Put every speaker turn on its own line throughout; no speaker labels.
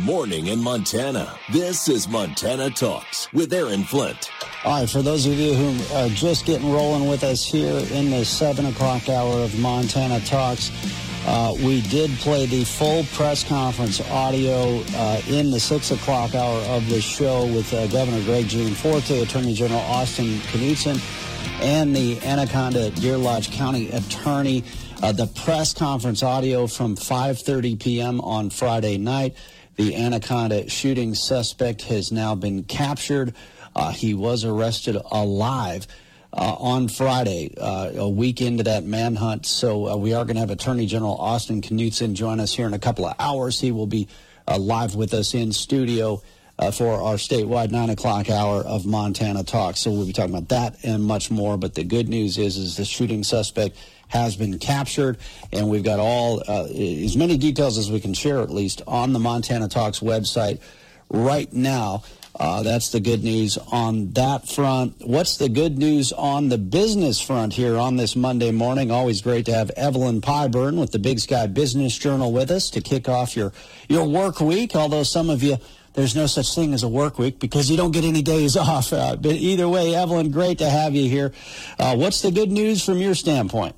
morning in Montana. This is Montana Talks with Aaron Flint.
All right, for those of you who are just getting rolling with us here in the 7 o'clock hour of Montana Talks, we did play the full press conference audio in the 6 o'clock hour of the show with Governor Greg Gianforte, Attorney General Austin Knudsen, and the Anaconda Deer Lodge County Attorney. The press conference audio from 5:30 p.m. on Friday night. The Anaconda shooting suspect has now been captured. He was arrested alive on Friday, a week into that manhunt. So we are going to have Attorney General Austin Knudsen join us here in a couple of hours. He will be live with us in studio for our statewide 9 o'clock hour of Montana Talk. So we'll be talking about that and much more. But the good news is the shooting suspect has been captured, and we've got all as many details as we can share, at least, on the Montana Talks website right now. That's the good news on that front. What's the good news on the business front here on this Monday morning? Always great to have Evelyn Pyburn with the Big Sky Business Journal with us to kick off your work week, although some of you, there's no such thing as a work week because you don't get any days off. But either way, Evelyn, great to have you here. What's the good news from your standpoint?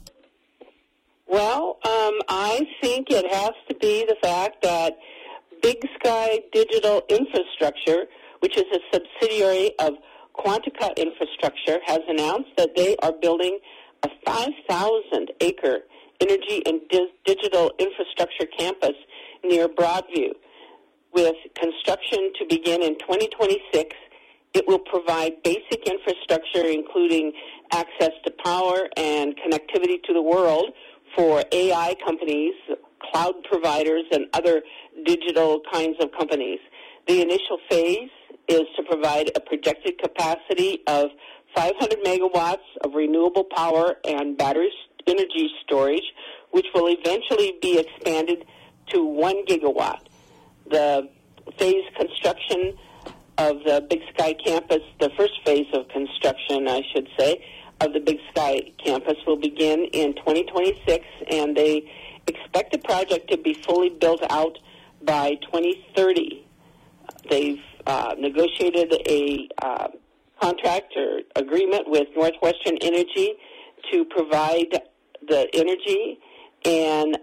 Well, I think it has to be the fact that Big Sky Digital Infrastructure, which is a subsidiary of Quantica Infrastructure, has announced that they are building a 5,000-acre energy and digital infrastructure campus near Broadview. With construction to begin in 2026, it will provide basic infrastructure, including access to power and connectivity to the world for AI companies, cloud providers, and other digital kinds of companies. The initial phase is to provide a projected capacity of 500 megawatts of renewable power and battery energy storage, which will eventually be expanded to 1 gigawatt. The phase construction of the Big Sky campus, the first phase of construction, I should say, of the Big Sky campus will begin in 2026, and they expect the project to be fully built out by 2030. They've negotiated a contract or agreement with Northwestern Energy to provide the energy, and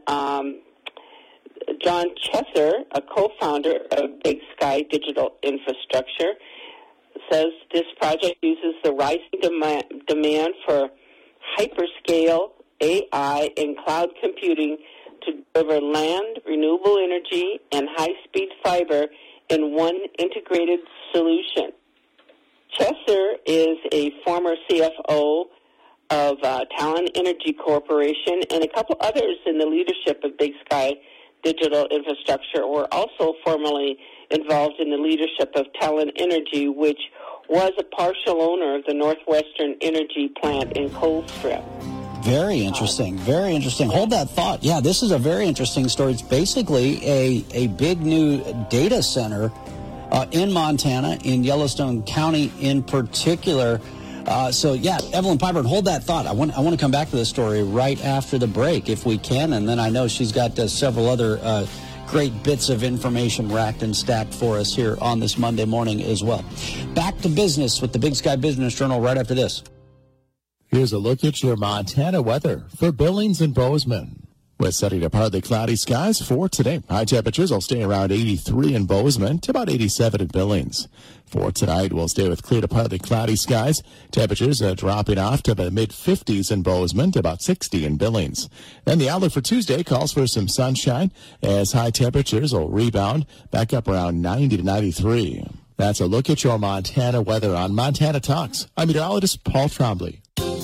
John Chesser, a co-founder of Big Sky Digital Infrastructure, says this project uses the rising demand for hyperscale AI and cloud computing to deliver land, renewable energy, and high-speed fiber in one integrated solution. Chesser is a former CFO of Talon Energy Corporation, and a couple others in the leadership of Big Sky Digital Infrastructure were also formerly involved in the leadership of Talon Energy, which was a partial owner of the Northwestern Energy plant in Coldstrip.
Very interesting. Very interesting. Hold that thought. Yeah, this is a very interesting story. It's basically a big new data center in Montana, in Yellowstone County in particular. So, yeah, Evelyn Pyburn, hold that thought. I want to come back to this story right after the break if we can, and then I know she's got several other great bits of information racked and stacked for us here on this Monday morning as well. Back to business with the Big Sky Business Journal right after this.
Here's a look at your Montana weather for Billings and Bozeman. With sunny to partly cloudy skies for today. High temperatures will stay around 83 in Bozeman to about 87 in Billings. For tonight, we'll stay with clear to partly cloudy skies. Temperatures dropping off to the mid-50s in Bozeman to about 60 in Billings. Then the outlook for Tuesday calls for some sunshine as high temperatures will rebound back up around 90 to 93. That's a look at your Montana weather on Montana Talks. I'm meteorologist Paul Trombley.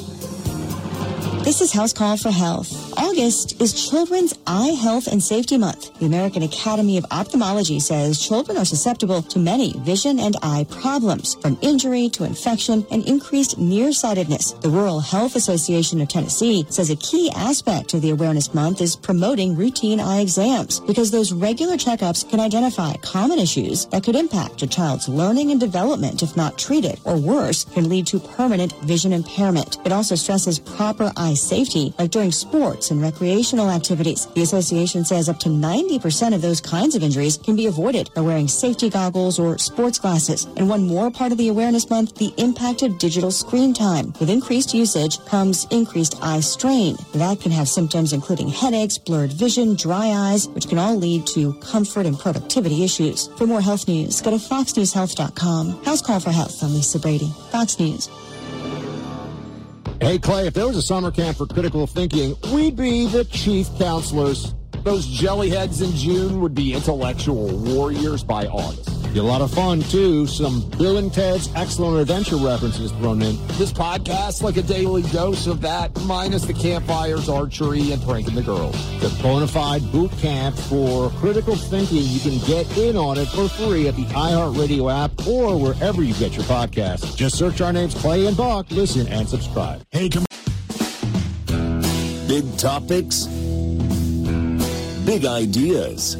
This is House Call for Health. August is Children's Eye Health and Safety Month. The American Academy of Ophthalmology says children are susceptible to many vision and eye problems, from injury to infection and increased nearsightedness. The Rural Health Association of Tennessee says a key aspect of the Awareness Month is promoting routine eye exams, because those regular checkups can identify common issues that could impact a child's learning and development if not treated, or worse, can lead to permanent vision impairment. It also stresses proper eye eye safety, like during sports and recreational activities. The association says up to 90% of those kinds of injuries can be avoided by wearing safety goggles or sports glasses. And one more part of the Awareness Month, the impact of digital screen time. With increased usage comes increased eye strain. That can have symptoms including headaches, blurred vision, dry eyes, which can all lead to comfort and productivity issues. For more health news, go to foxnewshealth.com. House Call for Health. I'm Lisa Brady, Fox News.
Hey, Clay, if there was a summer camp for critical thinking, we'd be the chief counselors. Those jellyheads in June would be intellectual warriors by August. Be a lot of fun, too. Some Bill and Ted's Excellent Adventure references thrown in. This podcast, like a daily dose of that, minus the campfires, archery, and pranking the girls. The bona fide boot camp for critical thinking. You can get in on it for free at the iHeartRadio app or wherever you get your podcasts. Just search our names, Clay and Buck. Listen and subscribe.
Hey, come on. Big topics. Big ideas.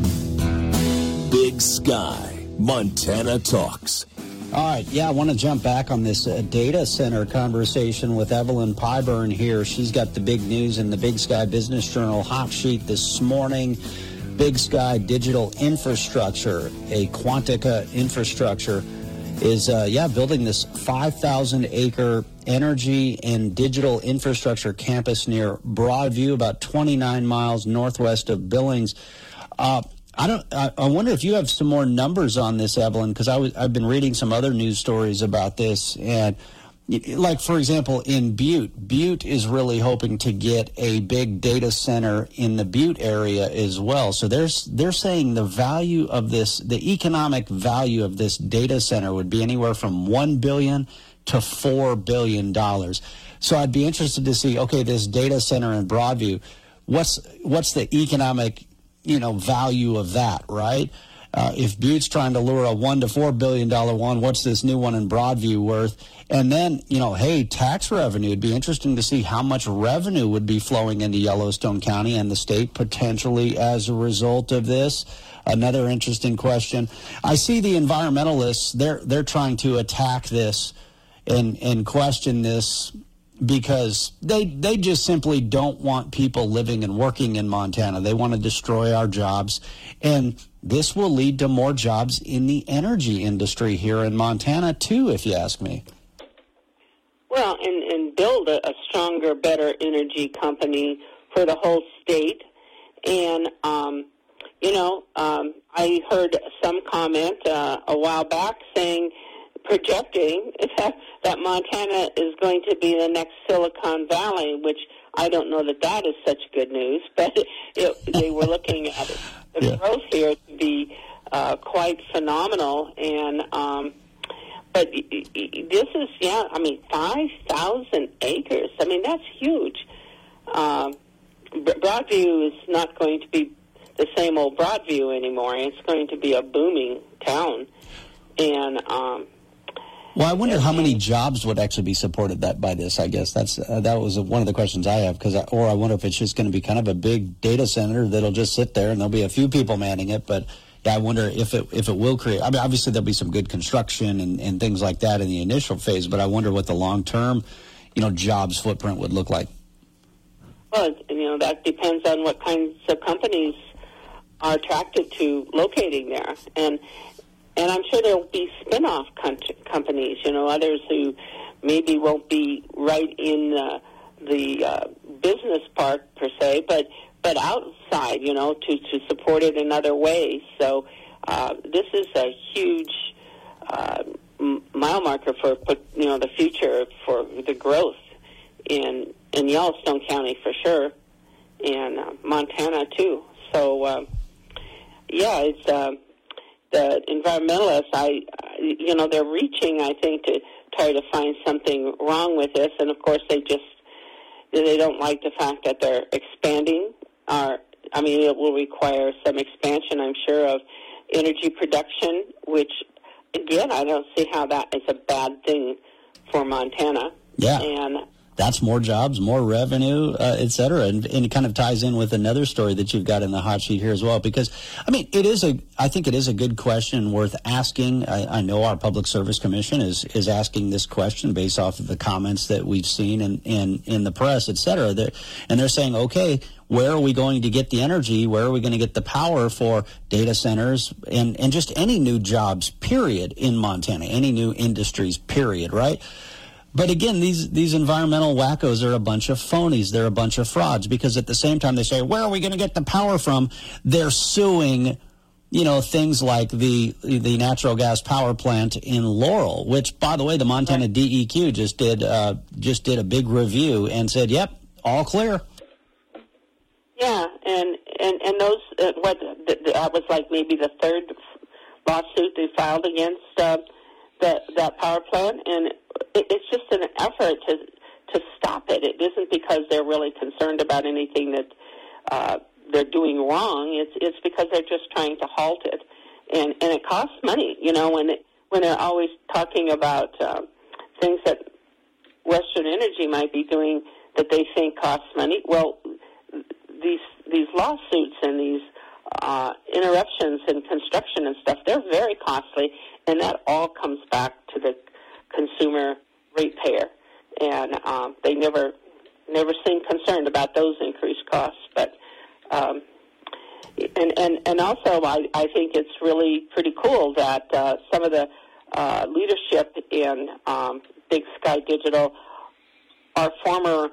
Big Sky. Montana Talks.
All right, yeah, I want to jump back on this data center conversation with Evelyn Pyburn here. She's got the big news in the Big Sky Business Journal hot sheet this morning. Big Sky Digital Infrastructure, a Quantica infrastructure, is building this 5,000-acre energy and digital infrastructure campus near Broadview, about 29 miles northwest of Billings. I wonder if you have some more numbers on this, Evelyn, because I've been reading some other news stories about this, and like, for example, in Butte is really hoping to get a big data center in the Butte area as well. So they're saying the value of this, the economic value of this data center would be anywhere from $1 billion to $4 billion. So I'd be interested to see, okay, this data center in Broadview, what's the economic value of that, right? If Butte's trying to lure a $1 to $4 billion one, what's this new one in Broadview worth? And then, hey, tax revenue. It'd be interesting to see how much revenue would be flowing into Yellowstone County and the state potentially as a result of this. Another interesting question. I see the environmentalists, they're trying to attack this and question this, because they just simply don't want people living and working in Montana. They want to destroy our jobs. And this will lead to more jobs in the energy industry here in Montana, too, if you ask me.
Well, and build a stronger, better energy company for the whole state. And, I heard some comment a while back projecting that Montana is going to be the next Silicon Valley, which I don't know that is such good news, but they were looking at the growth here to be quite phenomenal. And but this is 5,000 acres. I mean, that's huge. Broadview is not going to be the same old Broadview anymore. It's going to be a booming town. And
well, I wonder how many jobs would actually be supported by this. I guess that was one of the questions I have, or I wonder if it's just going to be kind of a big data center that'll just sit there and there'll be a few people manning it. But I wonder if it will create. I mean, obviously there'll be some good construction and things like that in the initial phase. But I wonder what the long term, jobs footprint would look like.
Well, that depends on what kinds of companies are attracted to locating there, and I'm sure there will be spin-off companies, others who maybe won't be right in the business park per se, but outside, to support it in other ways. So this is a huge mile marker for the future for the growth in Yellowstone County for sure, and Montana too. So it's. The environmentalists, they're reaching, I think, to try to find something wrong with this. And, of course, they don't like the fact that they're expanding. It will require some expansion, I'm sure, of energy production, which, again, I don't see how that is a bad thing for Montana.
Yeah.
And
that's more jobs, more revenue, et cetera. And it kind of ties in with another story that you've got in the hot sheet here as well. Because, I mean, I think it is a good question worth asking. I know our Public Service Commission is asking this question based off of the comments that we've seen in the press, et cetera. And they're saying, okay, where are we going to get the energy? Where are we going to get the power for data centers and just any new jobs, period, in Montana, any new industries, period, right? But again, these environmental wackos are a bunch of phonies. They're a bunch of frauds, because at the same time they say, where are we going to get the power from? They're suing, things like the natural gas power plant in Laurel, which, by the way, the Montana DEQ just did a big review and said, yep, all clear.
Yeah, and those that was like maybe the third lawsuit they filed against that power plant, and it's just an effort to stop it. It isn't because they're really concerned about anything that they're doing wrong. It's because they're just trying to halt it, and it costs money. When they're always talking about things that Western Energy might be doing that they think costs money. Well, these lawsuits and these interruptions in construction and stuff, they're very costly, and that all comes back to the consumer ratepayer. And they never seem concerned about those increased costs. But and also, I think it's really pretty cool that some of the leadership in Big Sky Digital are former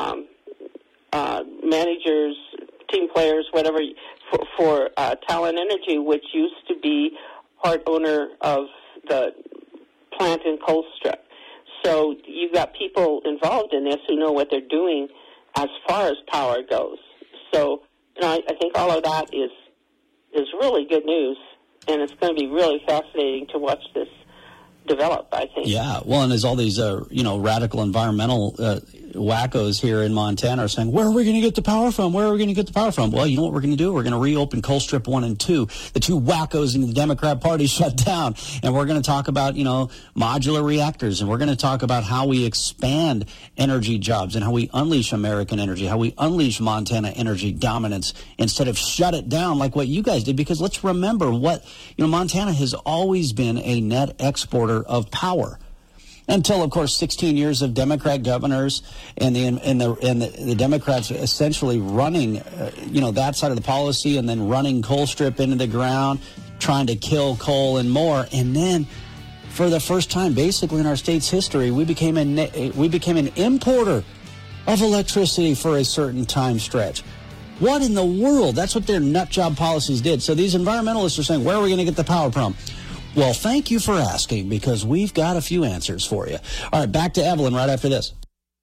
managers, team players, whatever, for Talon Energy, which used to be part owner of the plant in Colstrip. So you've got people involved in this who know what they're doing as far as power goes. So, I think all of that is really good news, and it's going to be really fascinating to watch this develop, I think.
Yeah, well, and there's all these, radical environmental wackos here in Montana are saying, where are we going to get the power from? Where are we going to get the power from? Well, you know what we're going to do? We're going to reopen Colstrip 1 and 2. The two wackos in the Democrat Party shut down. And we're going to talk about, modular reactors. And we're going to talk about how we expand energy jobs and how we unleash American energy, how we unleash Montana energy dominance instead of shut it down like what you guys did. Because let's remember Montana has always been a net exporter of power. Until, of course, 16 years of Democrat governors and the Democrats essentially running, that side of the policy, and then running Colstrip into the ground, trying to kill coal and more. And then, for the first time, basically in our state's history, we became an importer of electricity for a certain time stretch. What in the world? That's what their nut job policies did. So these environmentalists are saying, where are we going to get the power from? Well, thank you for asking, because we've got a few answers for you. All right, back to Evelyn right after this.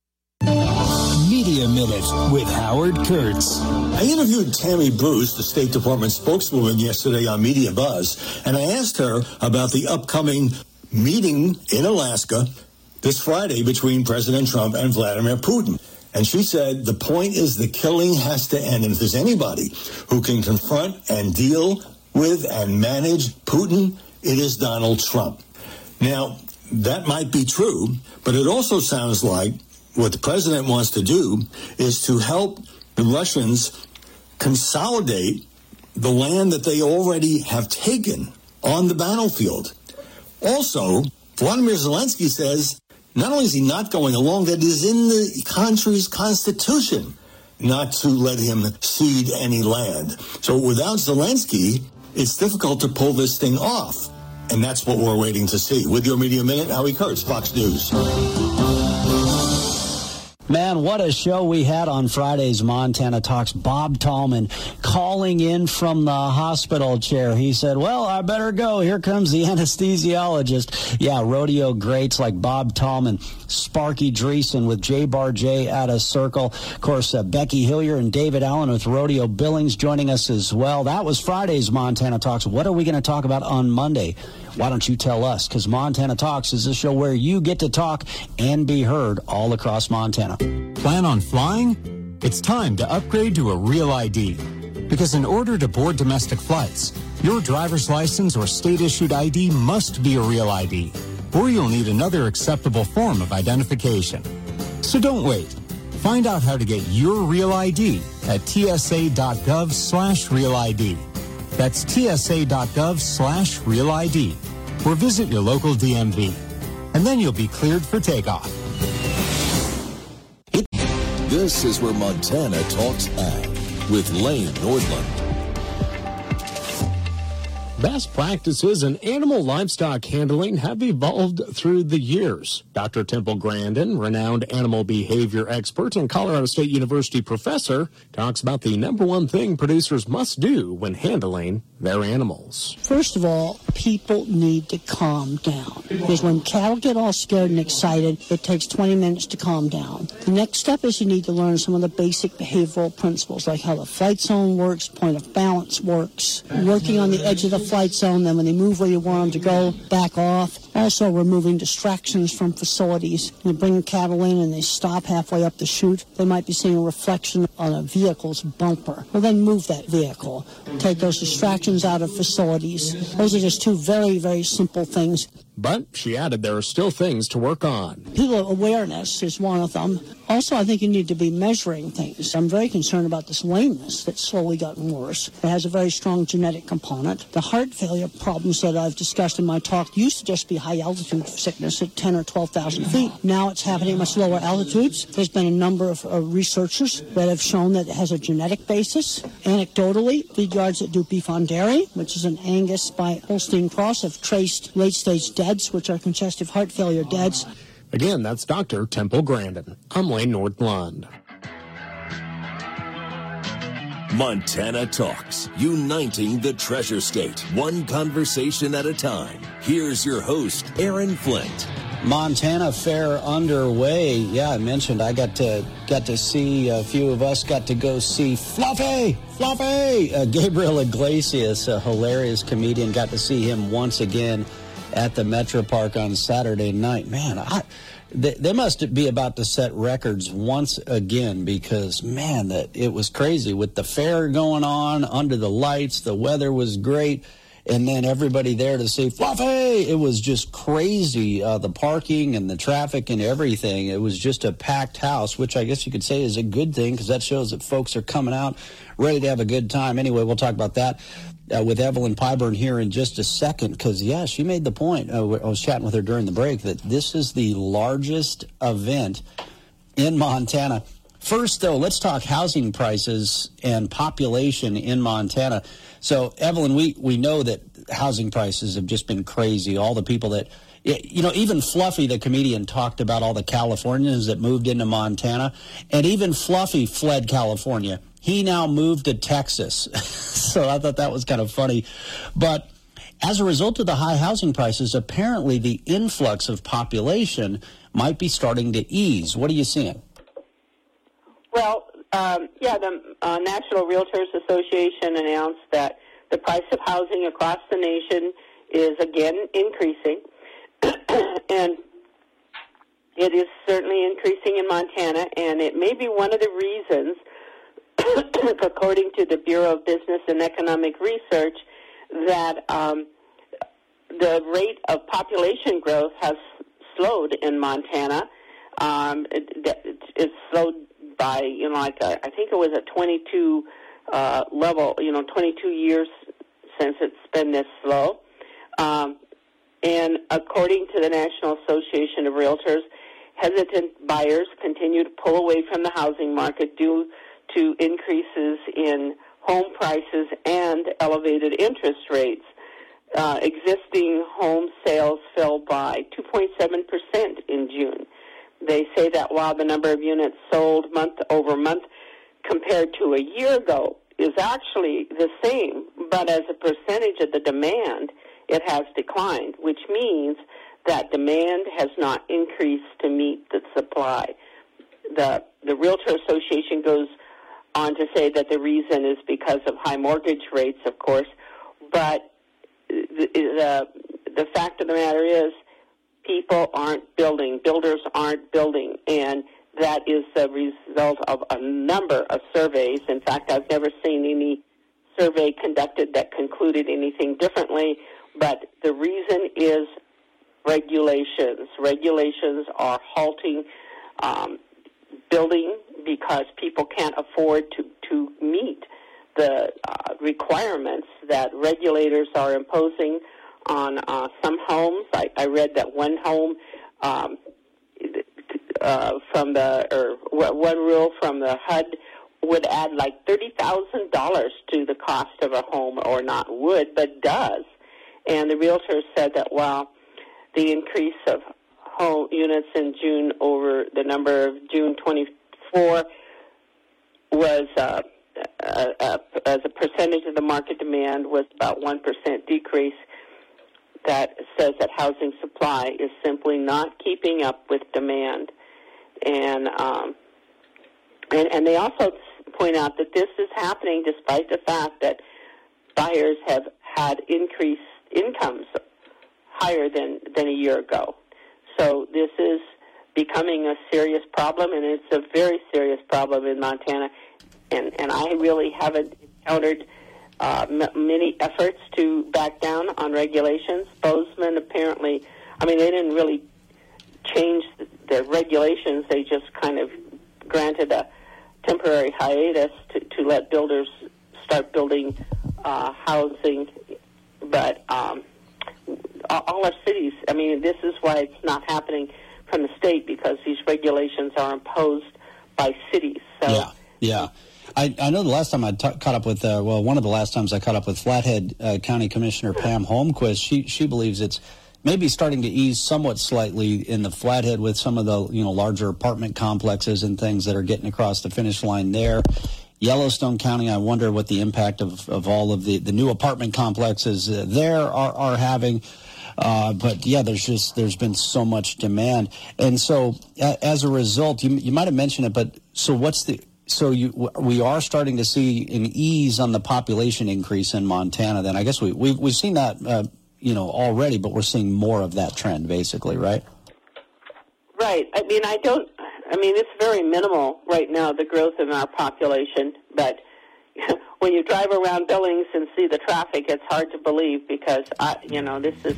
Media Minute with Howard Kurtz.
I interviewed Tammy Bruce, the State Department spokeswoman, yesterday on Media Buzz, and I asked her about the upcoming meeting in Alaska this Friday between President Trump and Vladimir Putin. And she said the point is the killing has to end. And if there's anybody who can confront and deal with and manage Putin, it is Donald Trump. Now, that might be true, but it also sounds like what the president wants to do is to help the Russians consolidate the land that they already have taken on the battlefield. Also, Vladimir Zelensky says not only is he not going along, that is in the country's constitution not to let him cede any land. So without Zelensky, it's difficult to pull this thing off. And that's what we're waiting to see. With your Media Minute, Howie Kurtz, Fox News.
Man, what a show we had on Friday's Montana Talks. Bob Tallman calling in from the hospital chair. He said, well, I better go. Here comes the anesthesiologist. Yeah, rodeo greats like Bob Tallman, Sparky Dreesen with J Bar J out of Circle. Of course, Becky Hillier and David Allen with Rodeo Billings joining us as well. That was Friday's Montana Talks. What are we going to talk about on Monday? Why don't you tell us? Because Montana Talks is a show where you get to talk and be heard all across Montana.
Plan on flying? It's time to upgrade to a Real ID. Because in order to board domestic flights, your driver's license or state-issued ID must be a Real ID, or you'll need another acceptable form of identification. So don't wait. Find out how to get your Real ID at tsa.gov/Real ID. That's tsa.gov/Real ID. Or visit your local DMV. And then you'll be cleared for takeoff.
This is where Montana Talks Ag with Lane Nordlund.
Best practices in animal livestock handling have evolved through the years. Dr. Temple Grandin, renowned animal behavior expert and Colorado State University professor, talks about the number one thing producers must do when handling their animals.
First of all, people need to calm down. Because when cattle get all scared and excited, it takes 20 minutes to calm down. The next step is you need to learn some of the basic behavioral principles, like how the flight zone works, point of balance works, working on the edge of the flight zone, then when they move where you want them to go, back off. Also removing distractions from facilities. You bring cattle in and they stop halfway up the chute. They might be seeing a reflection on a vehicle's bumper. Well, then move that vehicle. Take those distractions out of facilities. Those are just two very, very simple things.
But she added there are still things to work on.
People awareness is one of them. Also, I think you need to be measuring things. I'm very concerned about this lameness that's slowly gotten worse. It has a very strong genetic component. The heart failure problems that I've discussed in my talk used to just be high-altitude sickness at 10 or 12,000 feet. Now it's happening at much lower altitudes. There's been a number of researchers that have shown that it has a genetic basis. Anecdotally, feed yards that do beef on dairy, which is an Angus by Holstein cross, have traced late-stage deaths, which are congestive heart failure deaths.
Again, that's Dr. Temple Grandin. I'm Lane Nordlund.
Montana Talks, uniting the Treasure State, one conversation at a time. Here's your host, Aaron Flint.
Montana Fair underway. Yeah, I mentioned I got to see, a few of us got to go see Fluffy. Gabriel Iglesias, a hilarious comedian, got to see him once again at the Metro Park on Saturday night. Man, they must be about to set records once again because, man, that it was crazy with the fair going on, under the lights, the weather was great, and then everybody there to see Fluffy. It was just crazy, the parking and the traffic and everything. It was just a packed house, which I guess you could say is a good thing because that shows that folks are coming out ready to have a good time. Anyway, we'll talk about that with Evelyn Pyburn here in just a second because, yeah, she made the point. I was chatting with her during the break that this is the largest event in Montana. First, though, let's talk housing prices and population in Montana. So, Evelyn, we know that housing prices have just been crazy. All the people that, you know, even Fluffy, the comedian, talked about all the Californians that moved into Montana. And even Fluffy fled California. He now moved to Texas. So I thought that was kind of funny. But as a result of the high housing prices, apparently the influx of population might be starting to ease. What are you seeing?
Well, the National Realtors Association announced that the price of housing across the nation is again increasing. And it is certainly increasing in Montana, and it may be one of the reasons, according to the Bureau of Business and Economic Research, that the rate of population growth has slowed in Montana. It's slowed by, I think it was at 22 level, 22 years since it's been this slow. And according to the National Association of Realtors, hesitant buyers continue to pull away from the housing market due to increases in home prices and elevated interest rates. Existing home sales fell by 2.7% in June. They say that while the number of units sold month over month compared to a year ago is actually the same, but as a percentage of the demand, it has declined, which means that demand has not increased to meet the supply. The Realtor Association goes on to say that the reason is because of high mortgage rates, of course, but the fact of the matter is people aren't building, builders aren't building, and that is the result of a number of surveys. In fact, I've never seen any survey conducted that concluded anything differently, but the reason is regulations. Regulations are halting building because people can't afford to meet the requirements that regulators are imposing on some homes. I read that one home one rule from the HUD would add like $30,000 to the cost of a home, or not would, but does. And the realtor said that while the increase of home units in June over the number of June 24 was as a percentage of the market demand was about 1% decrease, that says that housing supply is simply not keeping up with demand. And they also point out that this is happening despite the fact that buyers have had increased incomes higher than a year ago. So this is becoming a serious problem, and it's a very serious problem in Montana. And I really haven't encountered many efforts to back down on regulations. Bozeman apparently, they didn't really change the regulations. They just kind of granted a temporary hiatus to let builders start building housing. But all our cities, this is why it's not happening from the state, because these regulations are imposed by cities. So,
yeah. I know the last time I caught up with, one of the last times I caught up with Flathead County Commissioner Pam Holmquist, she believes it's maybe starting to ease somewhat slightly in the Flathead with some of the, larger apartment complexes and things that are getting across the finish line there. Yellowstone County, I wonder what the impact of all of the new apartment complexes there are having. But yeah, there's been so much demand. And so as a result, you might have mentioned it, but so we are starting to see an ease on the population increase in Montana. Then I guess we've seen that, already, but we're seeing more of that trend, basically, right?
Right. It's very minimal right now, the growth in our population. But when you drive around Billings and see the traffic, it's hard to believe, because this is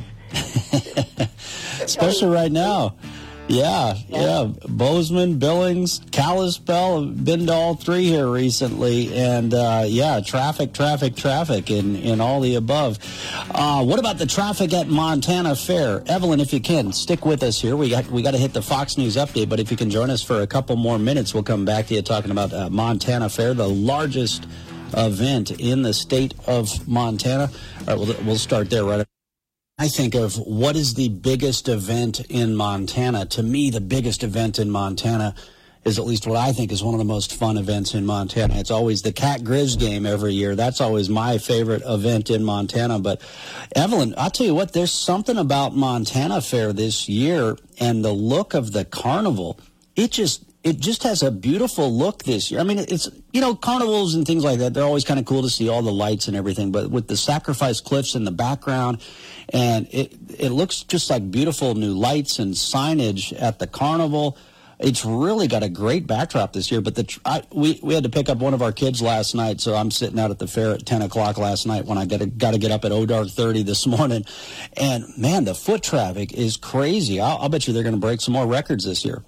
especially right now. Yeah. Bozeman, Billings, Kalispell, been to all three here recently, and traffic, and all the above. What about the traffic at Montana Fair? Evelyn, if you can, stick with us here. We got to hit the Fox News update, but if you can join us for a couple more minutes, we'll come back to you talking about Montana Fair, the largest event in the state of Montana. All right, we'll start there right. I think of what is the biggest event in Montana. To me, the biggest event in Montana is at least what I think is one of the most fun events in Montana. It's always the Cat Grizz game every year. That's always my favorite event in Montana. But, Evelyn, I'll tell you what, there's something about Montana Fair this year and the look of the carnival. It just has a beautiful look this year. It's, carnivals and things like that, they're always kind of cool to see all the lights and everything, but with the Sacrifice Cliffs in the background, and it looks just like beautiful new lights and signage at the carnival. It's really got a great backdrop this year, but we had to pick up one of our kids last night, so I'm sitting out at the fair at 10 o'clock last night when I got to get up at dark 30 this morning, and man, the foot traffic is crazy. I'll bet you they're going to break some more records this year.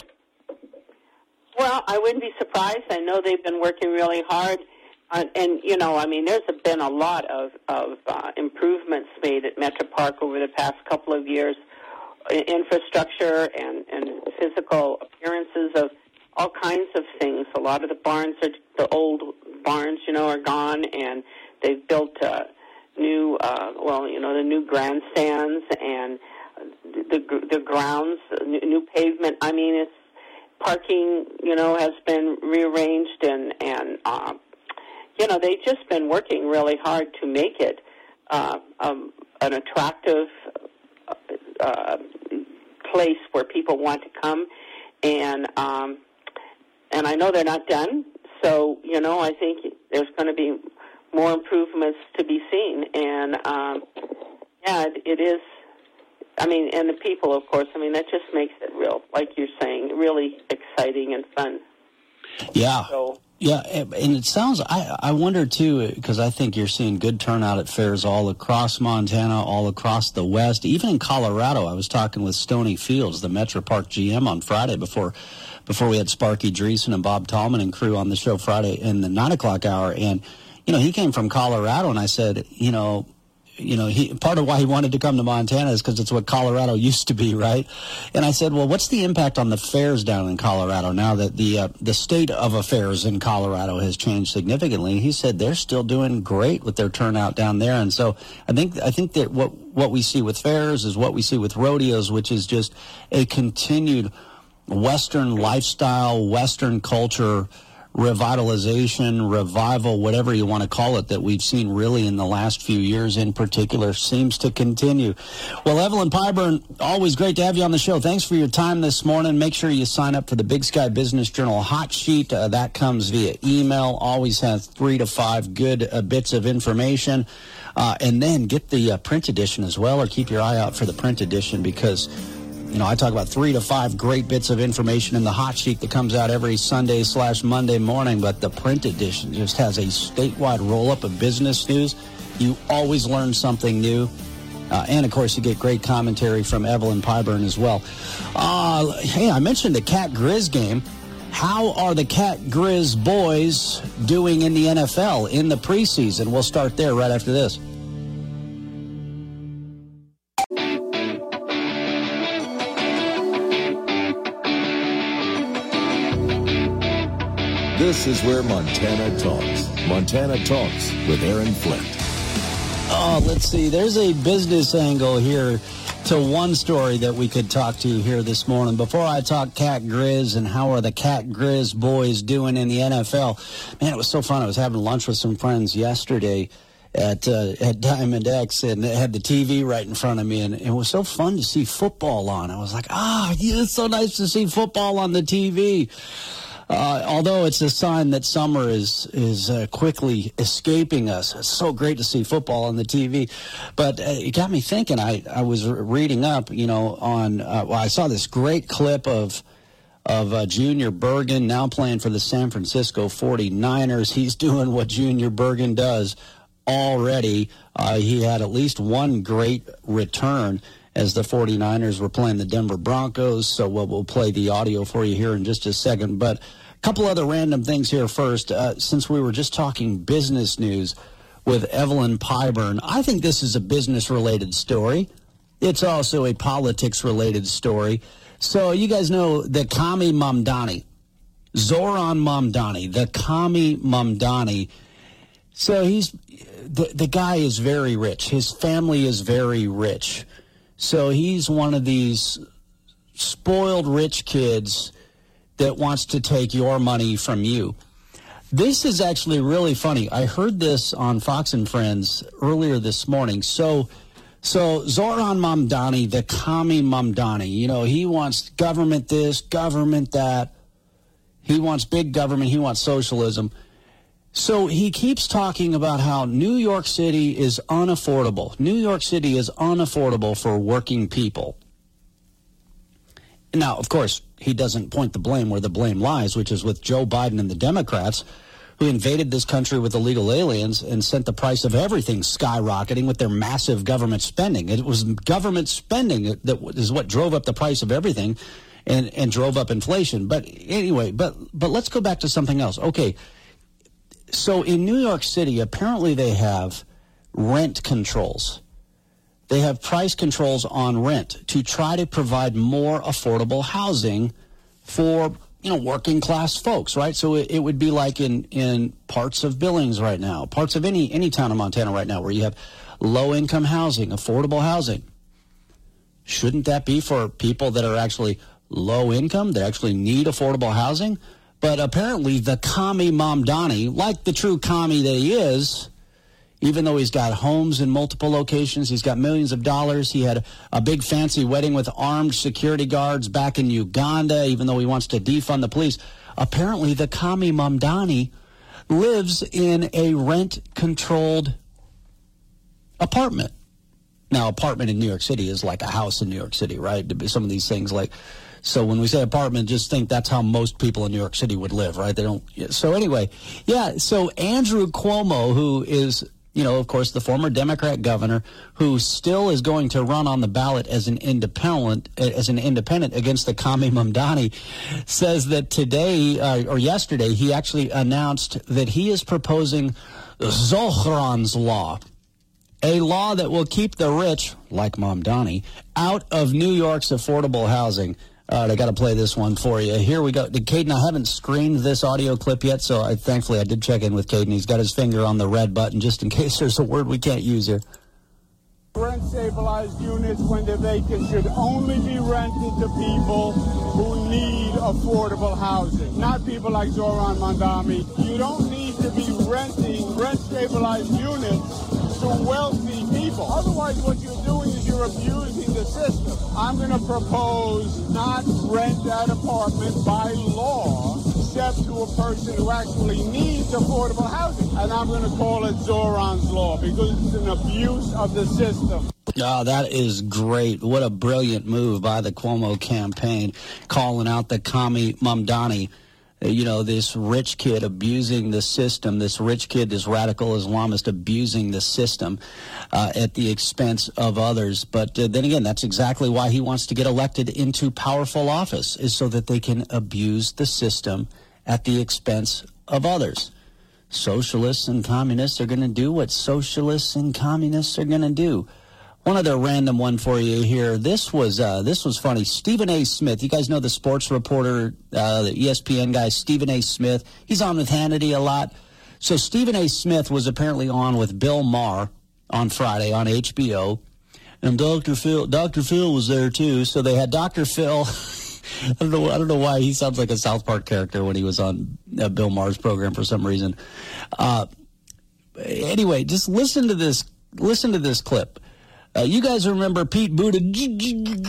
Well, I wouldn't be surprised. I know they've been working really hard. There's been a lot of improvements made at Metro Park over the past couple of years. Infrastructure and physical appearances of all kinds of things. A lot of the old barns, are gone, and they've built new, the new grandstands and the grounds, new pavement. It's parking, has been rearranged, and they've just been working really hard to make it an attractive place where people want to come, and I know they're not done. So I think there's going to be more improvements to be seen, and it is. And the people, of course. That just makes it real, like you're saying, really exciting and fun.
Yeah.
So,
Yeah, and it sounds, I wonder, too, because I think you're seeing good turnout at fairs all across Montana, all across the West, even in Colorado. I was talking with Stony Fields, the Metro Park GM, on Friday before we had Sparky Dreesen and Bob Tallman and crew on the show Friday in the 9 o'clock hour. And, he came from Colorado, and I said, part of why he wanted to come to Montana is because it's what Colorado used to be, right? And I said, well, what's the impact on the fairs down in Colorado now that the state of affairs in Colorado has changed significantly? He said they're still doing great with their turnout down there. And so I think that what we see with fairs is what we see with rodeos, which is just a continued Western lifestyle, Western culture revitalization, revival, whatever you want to call it, that we've seen really in the last few years in particular seems to continue. Well, Evelyn Pyburn, always great to have you on the show. Thanks for your time this morning. Make sure you sign up for the Big Sky Business Journal hot sheet. That comes via email. Always has 3 to 5 good bits of information. And then get the print edition as well, or keep your eye out for the print edition, because I talk about 3 to 5 great bits of information in the hot sheet that comes out every Sunday/Monday morning, but the print edition just has a statewide roll-up of business news. You always learn something new. And, of course, you get great commentary from Evelyn Pyburn as well. Hey, I mentioned the Cat Grizz game. How are the Cat Grizz boys doing in the NFL in the preseason? We'll start there right after this.
This is where Montana talks. Montana Talks with Aaron Flint.
Oh, let's see. There's a business angle here to one story that we could talk to here this morning. Before I talk Cat Grizz and how are the Cat Grizz boys doing in the NFL, man, it was so fun. I was having lunch with some friends yesterday at Diamond X, and they had the TV right in front of me, and it was so fun to see football on. I was like, it's so nice to see football on the TV. Although it's a sign that summer is quickly escaping us. It's so great to see football on the TV. But it got me thinking. I was reading up, I saw this great clip of Junior Bergen now playing for the San Francisco 49ers. He's doing what Junior Bergen does already. He had at least one great return as the 49ers were playing the Denver Broncos. So we'll play the audio for you here in just a second. But a couple other random things here first. Since we were just talking business news with Evelyn Pyburn, I think this is a business-related story. It's also a politics-related story. So you guys know the Kami Mamdani, Zoran Mamdani, the Kami Mamdani. So the guy is very rich. His family is very rich. So he's one of these spoiled rich kids that wants to take your money from you. This is actually really funny. I heard this on Fox and Friends earlier this morning. So Zoran Mamdani, the Kami Mamdani, he wants government this, government that. He wants big government. He wants socialism. So he keeps talking about how New York City is unaffordable. New York City is unaffordable for working people. Now, of course, he doesn't point the blame where the blame lies, which is with Joe Biden and the Democrats, who invaded this country with illegal aliens and sent the price of everything skyrocketing with their massive government spending. It was government spending that is what drove up the price of everything and drove up inflation. But anyway, but let's go back to something else. Okay. So in New York City, apparently they have rent controls. They have price controls on rent to try to provide more affordable housing for, working class folks, right? So it would be like in parts of Billings right now, parts of any town in Montana right now where you have low income housing, affordable housing. Shouldn't that be for people that are actually low income, that actually need affordable housing? But apparently the Kami Mamdani, like the true Kami that he is, even though he's got homes in multiple locations, he's got millions of dollars, he had a big fancy wedding with armed security guards back in Uganda, even though he wants to defund the police. Apparently the Kami Mamdani lives in a rent-controlled apartment. Now, apartment in New York City is like a house in New York City, right? Some of these things like So when we say apartment, just think that's how most people in New York City would live, right? They don't. So anyway, yeah. So Andrew Cuomo, who is, of course, the former Democrat governor, who still is going to run on the ballot as an independent against the Kami Mamdani, says that today or yesterday he actually announced that he is proposing Zohran's Law, a law that will keep the rich, like Mamdani, out of New York's affordable housing. I got to play this one for you. Here we go. Caden, I haven't screened this audio clip yet, so thankfully I did check in with Caden. He's got his finger on the red button just in case there's a word we can't use here.
Rent-stabilized units, when they're vacant, should only be rented to people who need affordable housing, not people like Zohran Mamdani. You don't need to be renting rent-stabilized units to wealthy people. Otherwise, what you're doing is you're abusing the system. I'm going to propose not rent that apartment by law, except to a person who actually needs affordable housing. And I'm going to call it Zohran's Law because it's an abuse of the system.
Oh, that is great. What a brilliant move by the Cuomo campaign, calling out the Kami Mamdani. This rich kid abusing the system, this radical Islamist abusing the system at the expense of others. But then again, that's exactly why he wants to get elected into powerful office, is so that they can abuse the system at the expense of others. Socialists and communists are going to do what socialists and communists are going to do. One other random one for you here. This was funny. Stephen A. Smith. You guys know the sports reporter, the ESPN guy, Stephen A. Smith. He's on with Hannity a lot. So Stephen A. Smith was apparently on with Bill Maher on Friday on HBO, and Dr. Phil was there too. So they had Dr. Phil. I don't know why he sounds like a South Park character when he was on Bill Maher's program for some reason. Anyway, just listen to this. Listen to this clip. You guys remember Pete Buttigieg?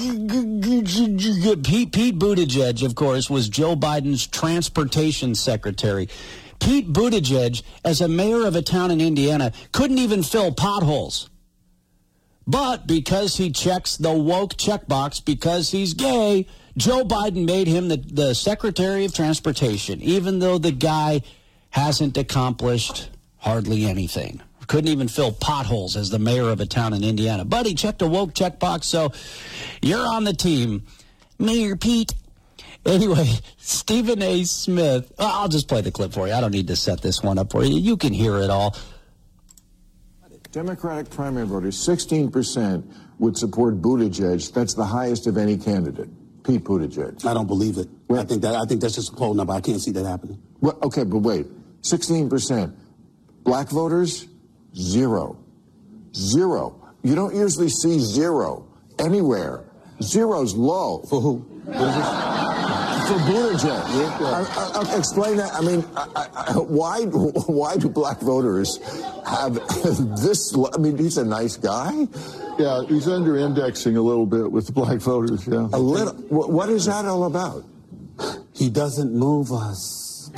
Pete Buttigieg, of course, was Joe Biden's transportation secretary. Pete Buttigieg, as a mayor of a town in Indiana, couldn't even fill potholes. But because he checks the woke checkbox because he's gay, Joe Biden made him the Secretary of Transportation, even though the guy hasn't accomplished hardly anything. Couldn't even fill potholes as the mayor of a town in Indiana. But he checked a woke checkbox, so you're on the team, Mayor Pete. Anyway, Stephen A. Smith. I'll just play the clip for you. I don't need to set this one up for you. You can hear it all.
Democratic primary voters, 16% would support Buttigieg. That's the highest of any candidate. Pete Buttigieg.
I don't believe it. I think that's just a poll number. I can't see that happening.
Well, okay, but wait. 16%. Black voters? Zero. You don't usually see zero anywhere. Zero's low.
For who?
For Buttigieg. Explain that. I mean, why do black voters have this? I mean, he's a nice guy.
Yeah, he's under-indexing a little bit with the black voters, yeah.
A little? What is that all about?
He doesn't move us.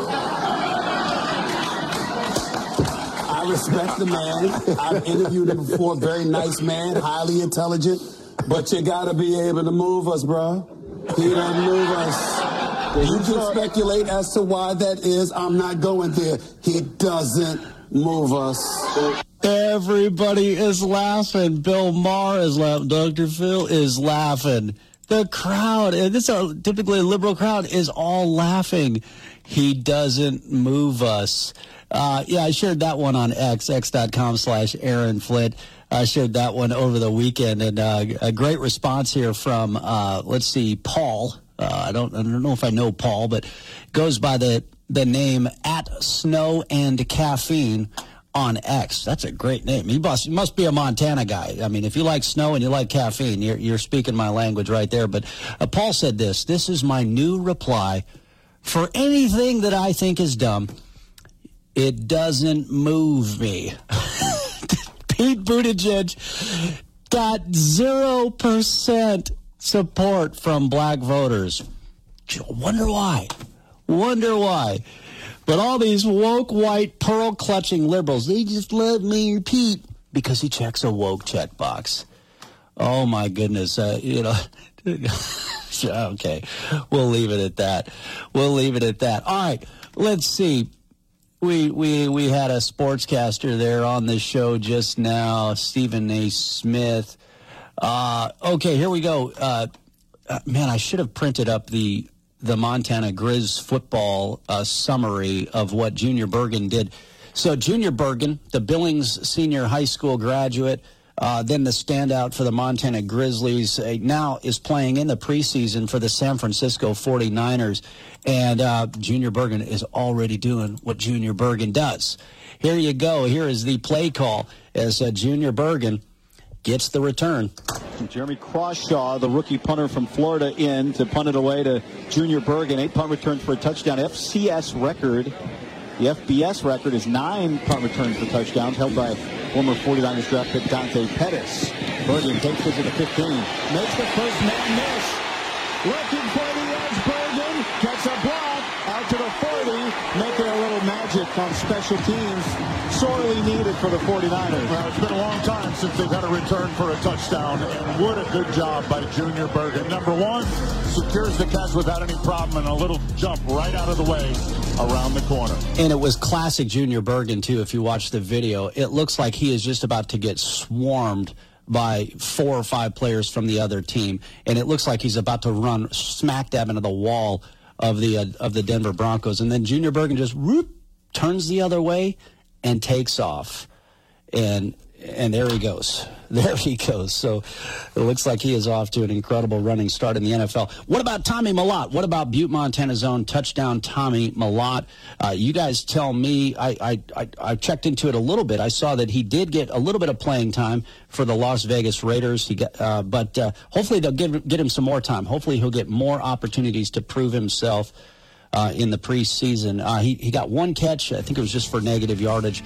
I respect the man. I've interviewed him before. Very nice man, highly intelligent. But you gotta be able to move us, bro. He don't move us. You can speculate as to why that is. I'm not going there. He doesn't move us.
Everybody is laughing. Bill Maher is laughing. Dr. Phil is laughing. The crowd, and this is typically a liberal crowd, is all laughing. He doesn't move us. Yeah, I shared that one on x.com/Aaron Flint. I shared that one over the weekend, and a great response here from, let's see, Paul. I don't know if I know Paul, but goes by the name @Snow&Caffeine on X. That's a great name. He must be a Montana guy. I mean, if you like snow and you like caffeine, you're speaking my language right there. But Paul said this. This is my new reply for anything that I think is dumb. It doesn't move me. Pete Buttigieg got 0% support from black voters. Wonder why. But all these woke, white, pearl-clutching liberals, they just love Mayor Pete because he checks a woke checkbox. Oh, my goodness. Okay, we'll leave it at that. All right, let's see. We had a sportscaster there on the show just now, Stephen A. Smith. Okay, here we go. Man, I should have printed up the Montana Grizz football summary of what Junior Bergen did. So Junior Bergen, the Billings Senior High School graduate, then the standout for the Montana Grizzlies, now is playing in the preseason for the San Francisco 49ers. And Junior Bergen is already doing what Junior Bergen does. Here you go. Here is the play call as Junior Bergen gets the return.
Jeremy Crawshaw, the rookie punter from Florida, in to punt it away to Junior Bergen. 8 punt returns for a touchdown. FCS record. The FBS record is 9 punt returns for touchdowns, held by former 49ers draft pick Dante Pettis. Bergen takes it to the 15. Makes the first man miss. Looking for the edge. Bergen gets a block out to the 40. Making a little magic on special teams. Sorely needed for the 49ers.
Well, it's been a long time since they've had a return for a touchdown, and what a good job by Junior Bergen. Number one, secures the catch without any problem, and a little jump right out of the way around the corner.
And it was classic Junior Bergen, too, if you watch the video. It looks like he is just about to get swarmed by 4 or 5 players from the other team, and it looks like he's about to run smack dab into the wall of the Denver Broncos. And then Junior Bergen just turns the other way and takes off, and there he goes. So it looks like he is off to an incredible running start in the NFL. What about Tommy Mellott? What about Butte, Montana's own touchdown Tommy Mellott? You guys tell me. I checked into it a little bit. I saw that he did get a little bit of playing time for the Las Vegas Raiders. But hopefully they'll get him some more time. Hopefully he'll get more opportunities to prove himself in the preseason. He got 1 catch. I think it was just for negative yardage.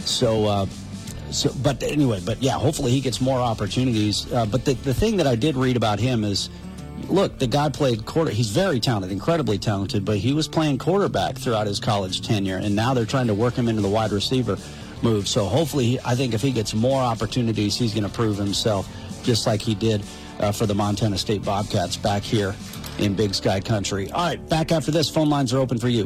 But yeah, hopefully he gets more opportunities. But the thing that I did read about him is, look, the guy played he's very talented, incredibly talented, but he was playing quarterback throughout his college tenure, and now they're trying to work him into the wide receiver move. So hopefully, I think if he gets more opportunities, he's going to prove himself, just like he did for the Montana State Bobcats back here in Big Sky Country. All right, back after this. Phone lines are open for you.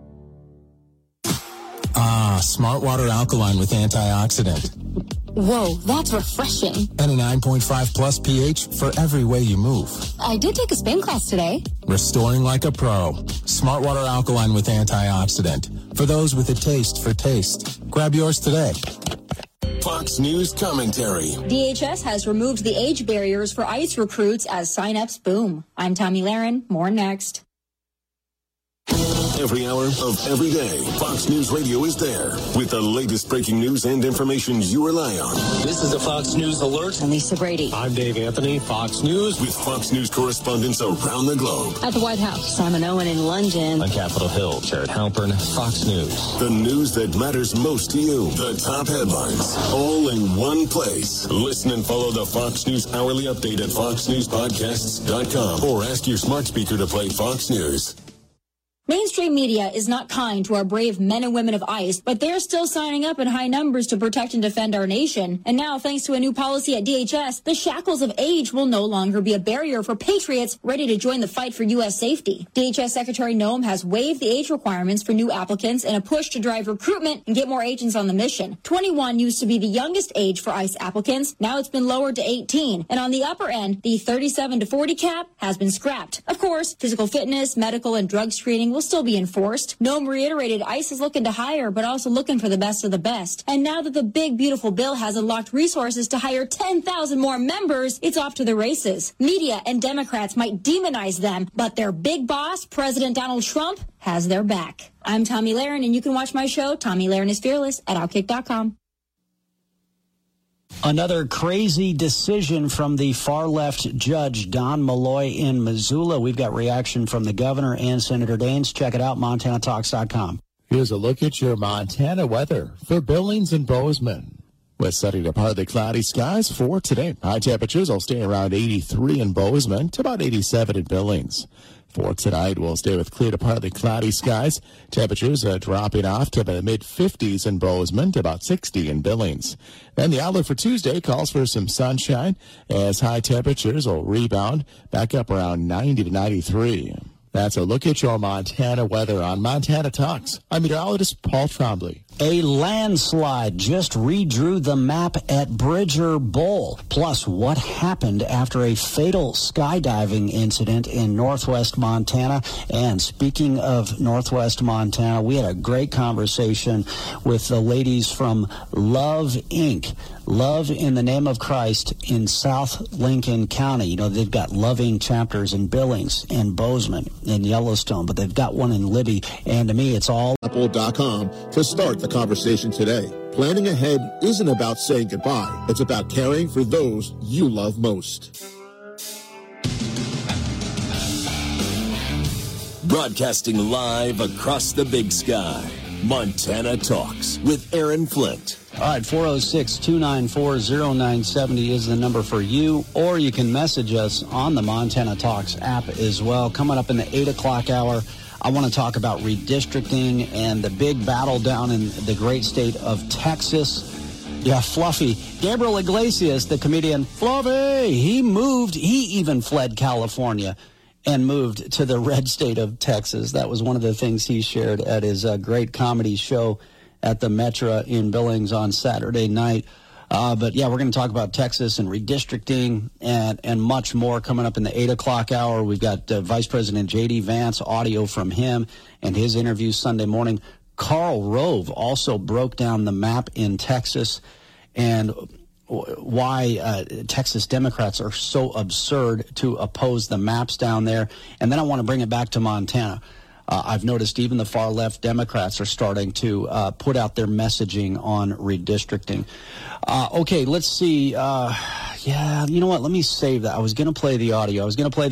Smart Water Alkaline with antioxidant.
Whoa, that's refreshing.
And a 9.5 plus pH for every way you move.
I did take a spin class today.
Restoring like a pro. Smart Water Alkaline with antioxidant. For those with a taste for taste. Grab yours today.
Fox News commentary.
DHS has removed the age barriers for ICE recruits as sign-ups boom. I'm Tommy Lahren. More next.
Every hour of every day, Fox News Radio is there with the latest breaking news and information you rely on.
This is a Fox News Alert.
I'm Lisa Brady.
I'm Dave Anthony, Fox News.
With Fox News correspondents around the globe.
At the White House, Simon Owen in London.
On Capitol Hill, Jared Halpern, Fox News.
The news that matters most to you. The top headlines, all in one place. Listen and follow the Fox News Hourly Update at foxnewspodcasts.com or ask your smart speaker to play Fox News.
Mainstream media is not kind to our brave men and women of ICE, but they're still signing up in high numbers to protect and defend our nation. And now, thanks to a new policy at DHS, the shackles of age will no longer be a barrier for patriots ready to join the fight for U.S. safety. DHS Secretary Noem has waived the age requirements for new applicants in a push to drive recruitment and get more agents on the mission. 21 used to be the youngest age for ICE applicants. Now it's been lowered to 18. And on the upper end, the 37 to 40 cap has been scrapped. Of course, physical fitness, medical, and drug screening will still be enforced. Noem reiterated ICE is looking to hire, but also looking for the best of the best. And now that the big, beautiful bill has unlocked resources to hire 10,000 more members, it's off to the races. Media and Democrats might demonize them, but their big boss, President Donald Trump, has their back. I'm Tommy Lahren, and you can watch my show, Tommy Lahren is Fearless, at Outkick.com.
Another crazy decision from the far-left judge, Don Malloy in Missoula. We've got reaction from the governor and Senator Daines. Check it out, MontanaTalks.com.
Here's a look at your Montana weather for Billings and Bozeman. With sunny to partly cloudy skies for today. High temperatures will stay around 83 in Bozeman to about 87 in Billings. For tonight, we'll stay with clear to partly cloudy skies. Temperatures dropping off to the mid-50s in Bozeman to about 60 in Billings. Then the outlook for Tuesday calls for some sunshine as high temperatures will rebound back up around 90 to 93. That's a look at your Montana weather on Montana Talks. I'm meteorologist Paul Trombley.
A landslide just redrew the map at Bridger Bowl. Plus, what happened after a fatal skydiving incident in northwest Montana? And speaking of northwest Montana, we had a great conversation with the ladies from Love Inc. Love in the Name of Christ in South Lincoln County. You know, they've got loving chapters in Billings and Bozeman and Yellowstone, but they've got one in Libby. And to me, it's all
Apple.com to start the conversation today. Planning ahead isn't about saying goodbye. It's about caring for those you love most.
Broadcasting live across the big sky. Montana Talks with Aaron Flint.
All right, 406-294-0970 is the number for you, or you can message us on the Montana Talks app as well. Coming up in the 8 o'clock hour, I want to talk about redistricting and the big battle down in the great state of Texas. Yeah, Fluffy. Gabriel Iglesias, the comedian, Fluffy, he even fled California and moved to the red state of Texas. That was one of the things he shared at his great comedy show at the Metra in Billings on Saturday night. But yeah, we're going to talk about Texas and redistricting and much more coming up in the 8 o'clock hour. We've got Vice President J.D. Vance, audio from him and his interview Sunday morning. Karl Rove also broke down the map in Texas and why Texas Democrats are so absurd to oppose the maps down there. And then I want to bring it back to Montana. I've noticed even the far-left Democrats are starting to put out their messaging on redistricting. Okay, let's see. Yeah, you know what? Let me save that. I was going to play the audio.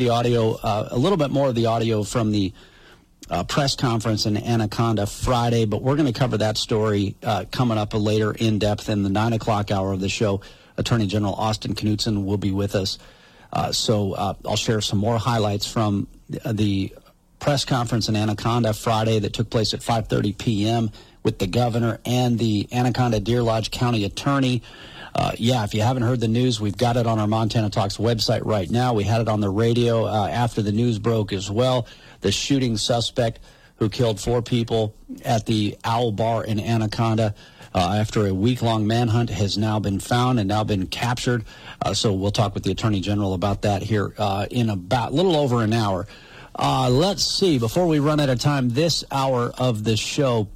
A little bit more of the audio from the press conference in Anaconda Friday, but we're going to cover that story coming up later in depth in the 9 o'clock hour of the show. Attorney General Austin Knudsen will be with us. So I'll share some more highlights from the press conference in Anaconda Friday that took place at 5:30 p.m. with the governor and the Anaconda Deer Lodge County attorney. If you haven't heard the news, we've got it on our Montana Talks website right now. We had it on the radio after the news broke as well. The shooting suspect who killed 4 people at the Owl Bar in Anaconda after a week-long manhunt has now been found and now been captured. So we'll talk with the Attorney General about that here in about a little over an hour. Let's see. Before we run out of time, this hour of the show,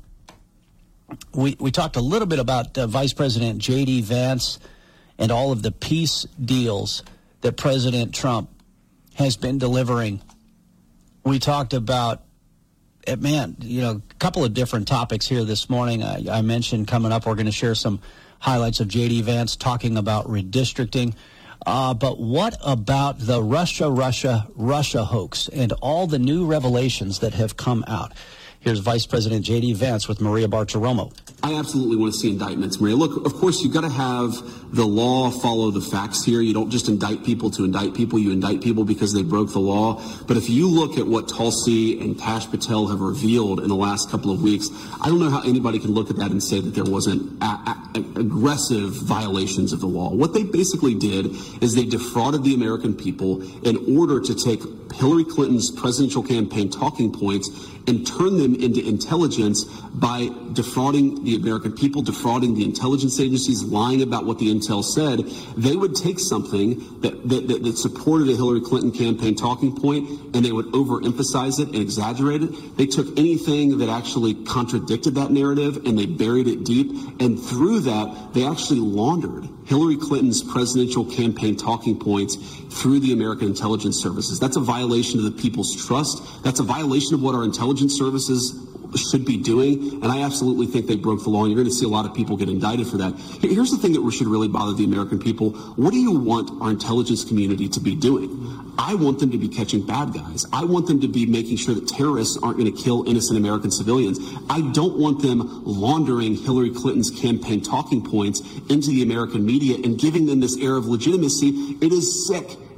we talked a little bit about Vice President J.D. Vance and all of the peace deals that President Trump has been delivering. We talked about, a couple of different topics here this morning. I mentioned coming up, we're going to share some highlights of J.D. Vance talking about redistricting. But what about the Russia hoax and all the new revelations that have come out? Here's Vice President J.D. Vance with Maria Bartiromo.
I absolutely want to see indictments, Maria. Look, of course, you've got to have the law follow the facts here. You don't just indict people to indict people. You indict people because they broke the law. But if you look at what Tulsi and Kash Patel have revealed in the last couple of weeks, I don't know how anybody can look at that and say that there wasn't aggressive violations of the law. What they basically did is they defrauded the American people in order to take Hillary Clinton's presidential campaign talking points and turn them into intelligence by defrauding the American people, defrauding the intelligence agencies, lying about what the intel said. They would take something that supported a Hillary Clinton campaign talking point and they would overemphasize it and exaggerate it. They took anything that actually contradicted that narrative and they buried it deep. And through that, they actually laundered Hillary Clinton's presidential campaign talking points through the American intelligence services. That's a violation of the people's trust. That's a violation of what our intelligence services should be doing, and I absolutely think they broke the law, and you're going to see a lot of people get indicted for that. Here's the thing that should really bother the American people. What do you want our intelligence community to be doing? I want them to be catching bad guys. I want them to be making sure that terrorists aren't going to kill innocent American civilians. I don't want them laundering Hillary Clinton's campaign talking points into the American media and giving them this air of legitimacy. It is sick.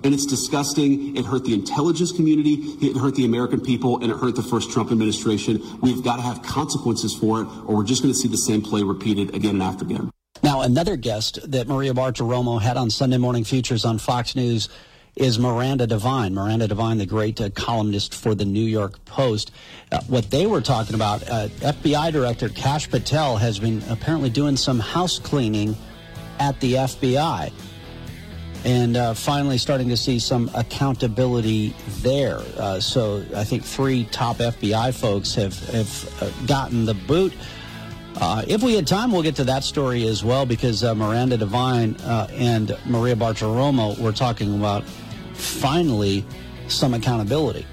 And it's disgusting. It hurt the intelligence community, it hurt the American people, and it hurt the first Trump administration. We've got to have consequences for it, or we're just going to see the same play repeated again and after again.
Now, another guest that Maria Bartiromo had on Sunday Morning Features on Fox News is Miranda Devine. Miranda Devine, the great columnist for the New York Post. What they were talking about, FBI Director Kash Patel has been apparently doing some house cleaning at the FBI. And finally starting to see some accountability there. So I think 3 top FBI folks have gotten the boot. If we had time, we'll get to that story as well, because Miranda Devine and Maria Bartiromo were talking about finally some accountability.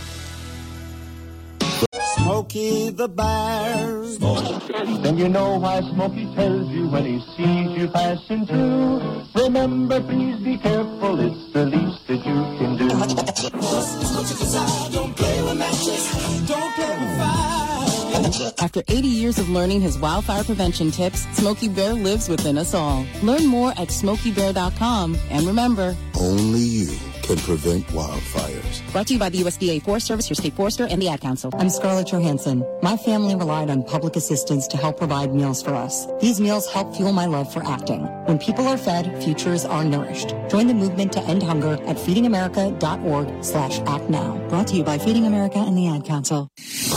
Smokey the Bear. Then you know why Smokey tells you when he sees you passing through. Remember, please be careful, it's the least that you can do. Don't play with matches, don't play with fire.
After 80 years of learning his wildfire prevention tips, Smokey Bear lives within us all. Learn more at SmokeyBear.com. And remember,
only you can prevent wildfires.
Brought to you by the USDA Forest Service, your state forester, and the Ad Council.
I'm Scarlett Johansson. My family relied on public assistance to help provide meals for us. These meals help fuel my love for acting. When people are fed, futures are nourished. Join the movement to end hunger at feedingamerica.org/actnow. Brought to you by Feeding America and the Ad Council.